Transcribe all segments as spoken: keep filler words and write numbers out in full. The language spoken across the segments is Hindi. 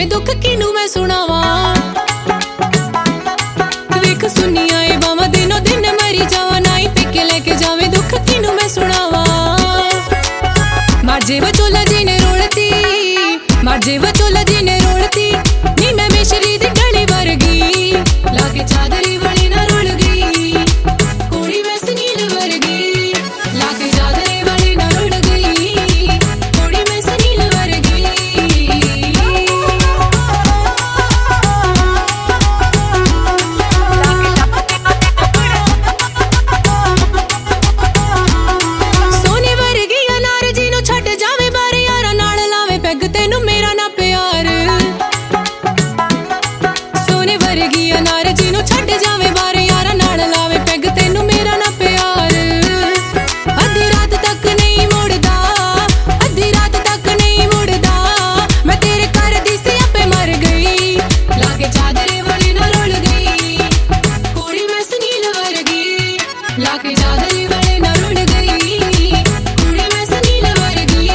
दुख किनू मैं सुनावा। वेख सुनी आए बावा दिनों दिन मरी जावा, नाई पेके लेके जावे दुख किनू मैं सुनावा। माजे वचोला जी ने रोड़ती, माजे वचोला जी ने रोड़ती, नी मैं मिश्री दी डली वर्गी, लागे चादरी वाली ना रुल गई, कोड़ी मैं सनील वर्गी, लागे चादरी वाली ना रुल गई, कोड़ी मैं सनील वर्गी। सोने वर्गी अनार जी नू छट जावे बारे यारा नाल लावे पैग तेनू मेरा ना प्यार। सोने वर्गी अनार जी नू छट जावे बारे यारा नाल लावे पैग तेनू मेरा ना प्यार। अद्धी रात तक नहीं मुड़दा, अद्धी रात तक नहीं मुड़दा, मैं तेरे घर दी सी आपे मर गई, लागे चादरे वाली ना रुल गई, कोड़ी मैं सनील वर्गी, लागे चादरे वाली ना रुल गई, कोड़ी मैं सनील वर्गी।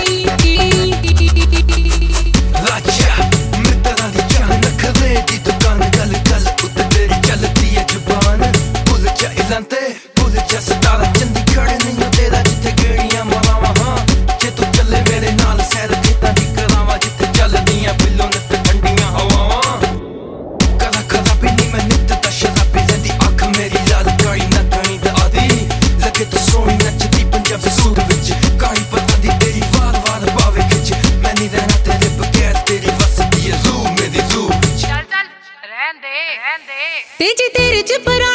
राजा मित्तरा दी जान खवे दी दुकान, गल गल उत्ते तेरी चलती है जुबान, भुल जा इलांते भुल जा सतारा, चंडीगढ़ नहीं तेरा जिथे गेड़ियां मरावा, हाँ जे तू चले मेरे नाल सैर खेतां दी करावा, जिथे चलदियां बिल्लों नित ठंडियां हवावां, कदा कदा भी नहीं मैं नित दा शराबी रहिंदी, अख मेरी लाल काली नथनी दा आदी, लगे तू सोहनी नचदी पंजाबी सूट विच, काली पत्ता दी तेरी वार वार पावे खिच, मैं नहीं रहना तेरे बगैर, तेरी वसदी है रूह मेरी रूह विच। चल चल रहन दे रहन दे तेजी तेरे च परा